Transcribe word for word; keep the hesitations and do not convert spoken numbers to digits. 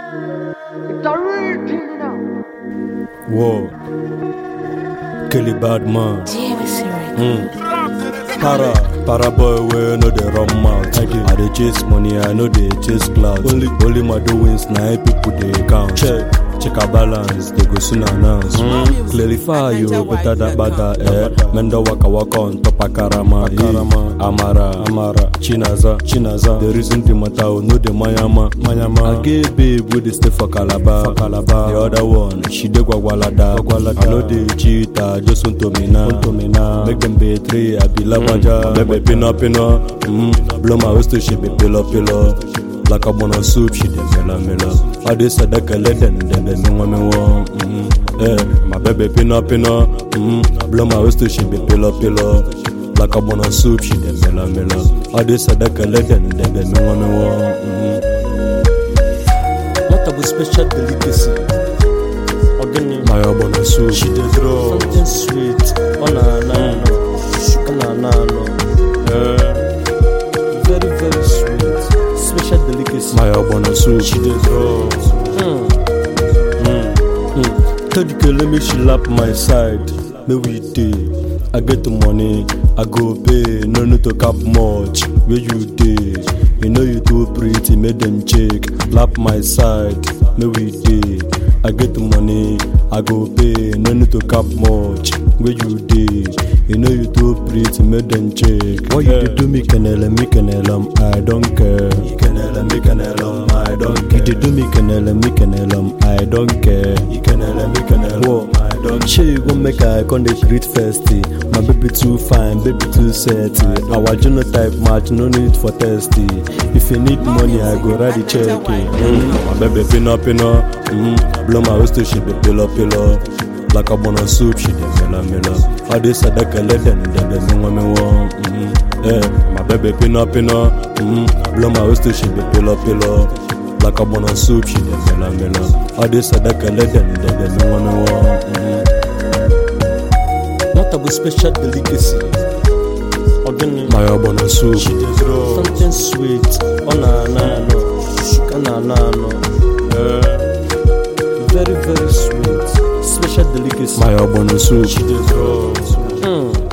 It's a real thing, you know. Whoa. Kelly Badman. Mm. Para, para boy, we know they run mouth. I dey, I dey chase money, I know they chase clouds. Only, only my doings, now people they count. Check, check our balance, they go soon announce. Mm. Clarify you, better that bada, eh. Mendo waka waka on top of Karama, Karama, Amara, Amara, Chinaza, Chinaza. The reason the matter, no the Mayama, Mayama. I gave babe with the stay for Calabar, for Calabar. The other one, she de Gwagwalada, Gwagwalada. I know they cheat, I just want to me now, want to me now. Make them betray, I be lavaja. Baby pino pino, mm. Blow my waist to she be pillow pillow. Like a bone of soup, she de mela mela. I dey say that girl then then then me want me want. Eh, my baby pino pino, mm. Blow my waist to she be pillow pillow. Like a bone of soup, she de mela mela. I dey say that girl then then then me want me want. What about special delicacy? Organic. My bone of soup, She dey draw something sweet. Oh na na no, oh na na no. Eh, very very sweet. Special delicacy. my bone of soup. She dey draw. Mm. Mm. Mm. Tell the girl let me she lap my side. Me we dey. I get the money, I go pay. No need to cap much. Where you dey? You know you too pretty, make them check. Lap my side, me we dey. I get the money, I go pay. No need to cap much. Where you dey? You know you too pretty, make them check. What you dey do me canela, me canela, I don't care. You canela, me canela, I don't care. You dey do me canela, me canela, I don't care. You canela, me canela, I don't care. Sure you gon' make I con dey greet festy. My baby too fine, baby too sexy. Our genotype match, no need for testy. If you need money, I go write the check. Mm. My baby pino pino, mm. Blow my waist to she be pillow pillow. Like a bone of soup, she dey mela mela. I dey say that girl then then then me want me want. Eh, my baby pino pino, mm. Blow my waist to she be pillow pillow. Like a bone of soup, she dey mela mela. I dey say that girl then then then me want me want. What about special delicacy? Organic. My bone of soup, She dey draw something sweet. Oh na na no, oh na na no. Eh, very very sweet. Special delicacy. my bone of soup. She dey draw. Mm.